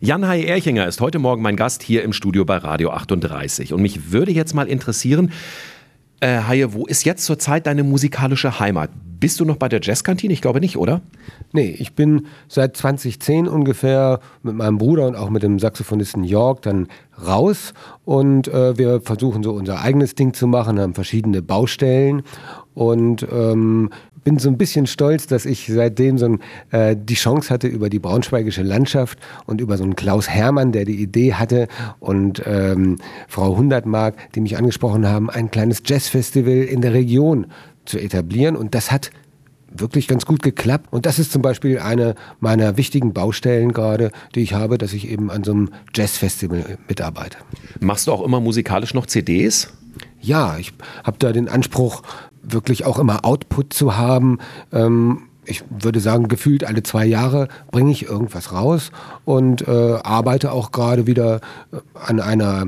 Jan-Hai Erchinger ist heute Morgen mein Gast hier im Studio bei Radio 38. Und mich würde jetzt mal interessieren, Haie, wo ist jetzt zurzeit deine musikalische Heimat? Bist du noch bei der Jazzkantine? Ich glaube nicht, oder? Nee, ich bin seit 2010 ungefähr mit meinem Bruder und auch mit dem Saxophonisten Jörg dann raus. Und wir versuchen so unser eigenes Ding zu machen, haben verschiedene Baustellen. Und bin so ein bisschen stolz, dass ich seitdem die Chance hatte, über die braunschweigische Landschaft und über so einen Klaus Hermann, der die Idee hatte, und Frau Hundertmark, die mich angesprochen haben, ein kleines Jazzfestival in der Region zu etablieren. Und das hat wirklich ganz gut geklappt. Und das ist zum Beispiel eine meiner wichtigen Baustellen gerade, die ich habe, dass ich eben an so einem Jazzfestival mitarbeite. Machst du auch immer musikalisch noch CDs? Ja, ich habe da den Anspruch, wirklich auch immer Output zu haben. Ich würde sagen, gefühlt alle 2 Jahre bringe ich irgendwas raus und arbeite auch gerade wieder an einer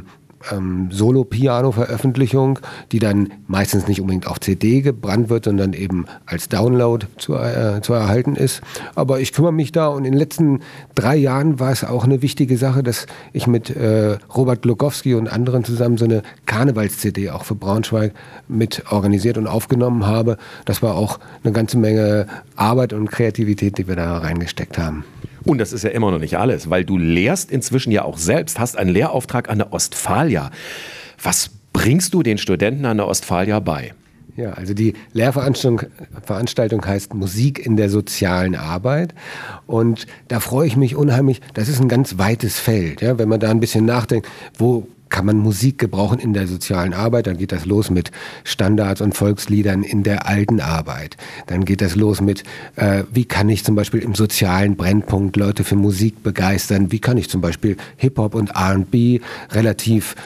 Solo-Piano-Veröffentlichung, die dann meistens nicht unbedingt auf CD gebrannt wird, sondern eben als Download zu erhalten ist. Aber ich kümmere mich da, und in den letzten 3 Jahren war es auch eine wichtige Sache, dass ich mit Robert Glogowski und anderen zusammen so eine Karnevals-CD auch für Braunschweig mit organisiert und aufgenommen habe. Das war auch eine ganze Menge Arbeit und Kreativität, die wir da reingesteckt haben. Und das ist ja immer noch nicht alles, weil du lehrst inzwischen ja auch selbst, hast einen Lehrauftrag an der Ostfalia. Was bringst du den Studenten an der Ostfalia bei? Ja, also die Lehrveranstaltung heißt Musik in der sozialen Arbeit, und da freue ich mich unheimlich. Das ist ein ganz weites Feld, ja, wenn man da ein bisschen nachdenkt, wo kann man Musik gebrauchen in der sozialen Arbeit. Dann geht das los mit Standards und Volksliedern in der alten Arbeit. Dann geht das los mit, wie kann ich zum Beispiel im sozialen Brennpunkt Leute für Musik begeistern? Wie kann ich zum Beispiel Hip-Hop und R&B relativ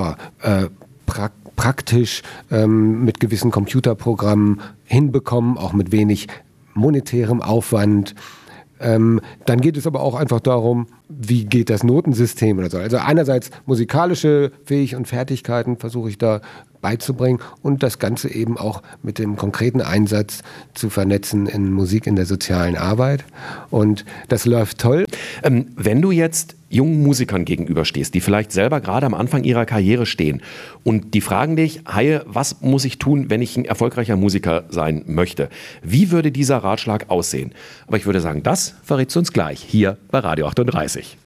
praktisch mit gewissen Computerprogrammen hinbekommen, auch mit wenig monetärem Aufwand. Dann geht es aber auch einfach darum, wie geht das Notensystem oder so. Also einerseits musikalische Fähigkeiten und Fertigkeiten versuche ich da beizubringen und das Ganze eben auch mit dem konkreten Einsatz zu vernetzen in Musik in der sozialen Arbeit. Und das läuft toll. Wenn du jetzt jungen Musikern gegenüberstehst, die vielleicht selber gerade am Anfang ihrer Karriere stehen und die fragen dich, Haie, was muss ich tun, wenn ich ein erfolgreicher Musiker sein möchte? Wie würde dieser Ratschlag aussehen? Aber ich würde sagen, das verrätst du uns gleich hier bei Radio 38.